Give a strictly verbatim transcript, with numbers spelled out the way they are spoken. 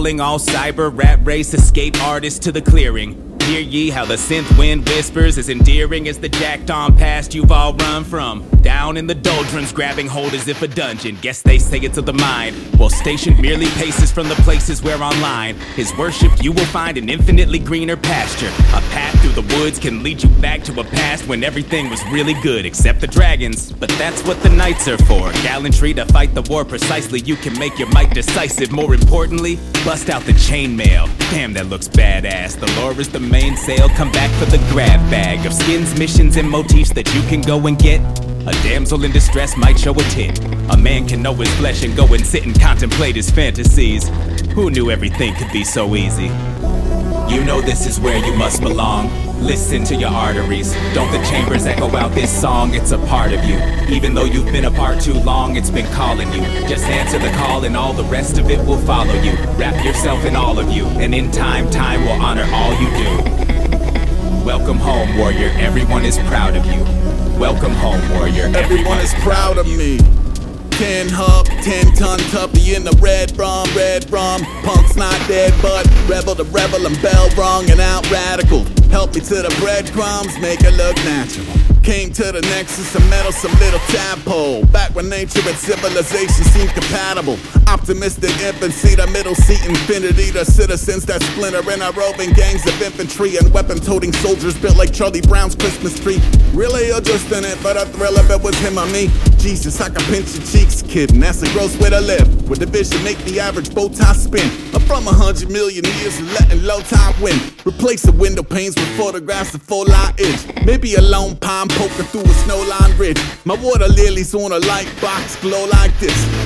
calling all cyber rat race escape artists to the clearing. Hear ye how the synth wind whispers, as endearing as the jacked on past you've all run from. Down in the doldrums, grabbing hold as if a dungeon. Guess they say it's of the mind, while stationed merely paces from the places where online is worshipped. You will find an infinitely greener pasture. A path through the woods can lead you back to a past when everything was really good, except the dragons. But that's what the knights are for. Gallantry to fight the war precisely. You can make your might decisive. More importantly, bust out the chainmail. Damn, that looks badass. The lore is the mainsail. Come back for the grab bag of skins, missions, and motifs that you can go and get. A damsel in distress might show a tit. A man can know his flesh and go and sit and contemplate his fantasies. Who knew everything could be so easy? You know this is where you must belong. Listen to your arteries. Don't the chambers echo out this song? It's a part of you. Even though you've been apart too long, it's been calling you. Just answer the call and all the rest of it will follow you. Wrap yourself in all of you, and in time, time will honor all you do. Welcome home, warrior. Everyone is proud of you. Welcome home, warrior. Everyone, Everyone is proud of me. Ten hub, ten ton tuppy in the red rum, red rum. Punk's not dead, but rebel to rebel and bell rung and out radical. Help me to the breadcrumbs, make it look natural. Came to the nexus of metal, some little tadpole. Back when nature and civilization seemed compatible. Optimistic infancy, the middle seat infinity. The citizens that splinter in our roving gangs of infantry and weapon-toting soldiers built like Charlie Brown's Christmas tree. Really, you're just in it, but a thrill if it was him or me. Jesus, I can pinch your cheeks, kid, and that's a gross way to live. Where the vision make the average bow tie spin. I'm from a hundred million years of letting low tide win. Replace the window panes with photographs of full line edge. Maybe a lone pine poking through a snowline ridge. My water lilies on a light box glow like this.